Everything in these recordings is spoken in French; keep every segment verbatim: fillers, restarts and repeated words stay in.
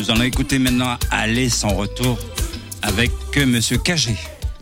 Nous allons écouter maintenant Aller sans retour avec Monsieur Cagé.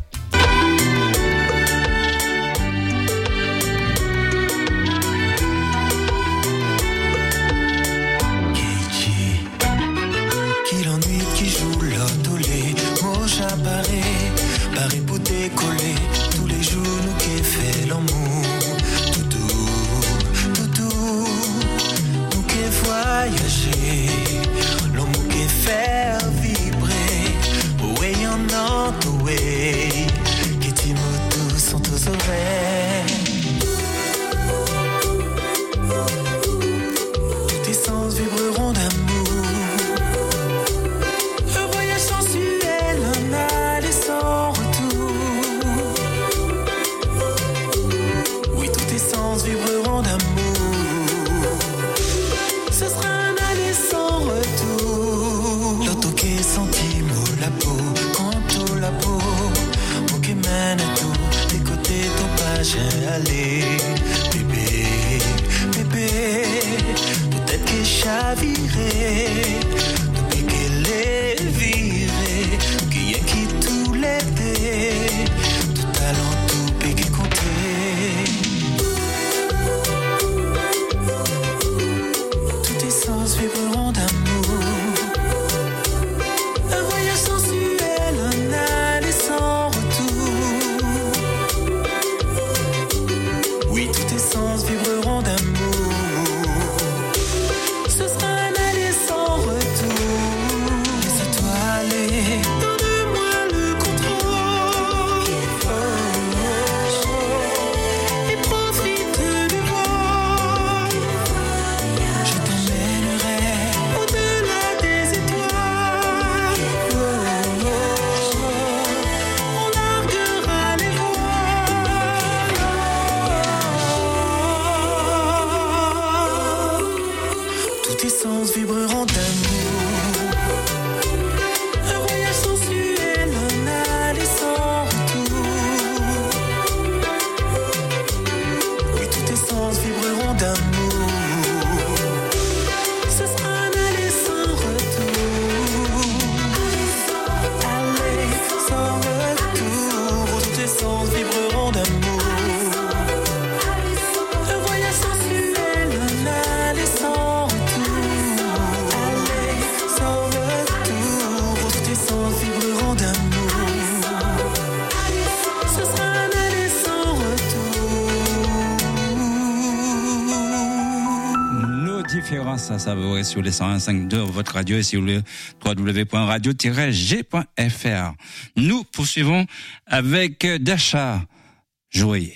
Ça savourer sur les cent un virgule cinq de votre radio et sur le w w w point radio tiret g point f r. Nous poursuivons avec Dasha. Jouer.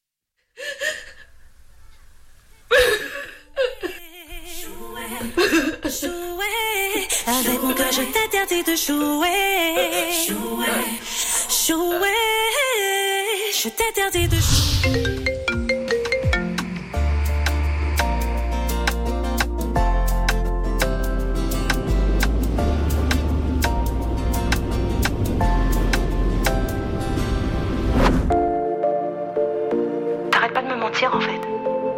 Jouer. Avec mon cœur, je t'interdis de jouer. Jouer. Jouer. Je t'interdis de jouer. En fait.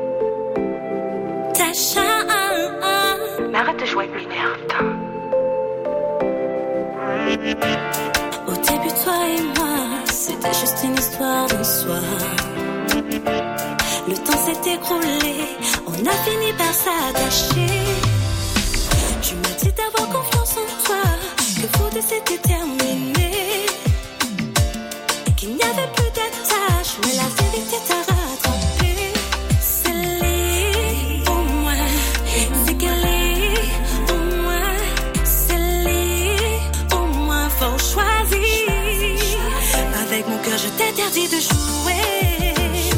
Tasha, mais arrête de jouer avec lumière, putain. Au début, toi et moi, c'était juste une histoire d'un soir. Le temps s'est écroulé, on a fini par s'attacher. Tu m'as dit d'avoir confiance en toi, que vous deux c'était terminé, qu'il n'y avait plus d'attache, mais la vérité t'a rattrapé. Avec mon cœur, je t'interdis de jouer.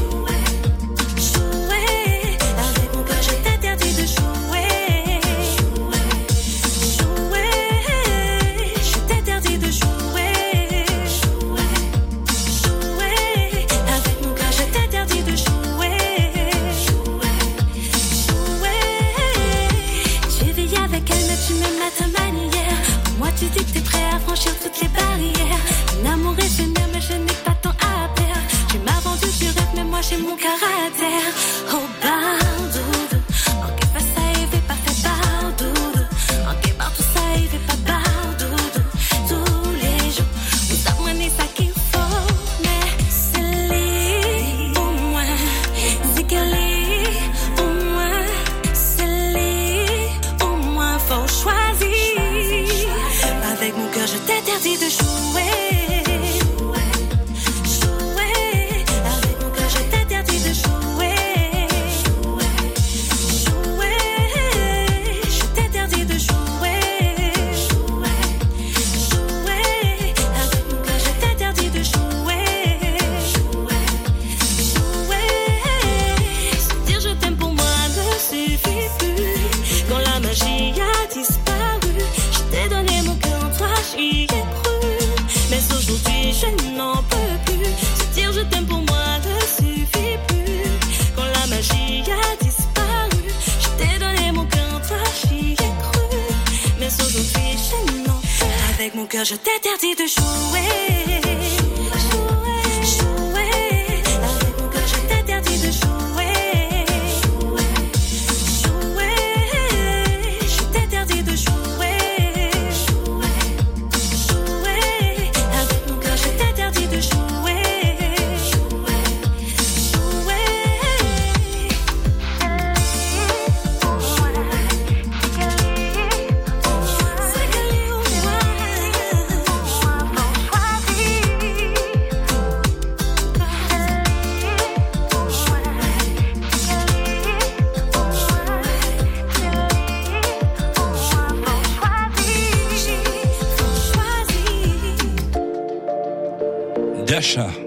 Jouer. Avec mon cœur, je t'interdis de jouer. Jouer. Je t'interdis de jouer. Jouer. Avec mon cœur, je t'interdis de jouer. Jouer. Tu vis avec elle, mais tu m'aimes à ta manière. Moi, tu dis que t'es prêt à franchir toutes les barrières. Mon amour est génial, mais je n'ai pas tant à perdre. je n'en peux plus. Se dire je t'aime pour moi ne suffit plus. Quand la magie a disparu, je t'ai donné mon cœur, toi j'y ai cru. Mais aujourd'hui je n'en peux. Avec mon cœur je t'interdis de jouer. Jouer, jouer. Avec mon cœur je t'interdis de jouer. Dasha.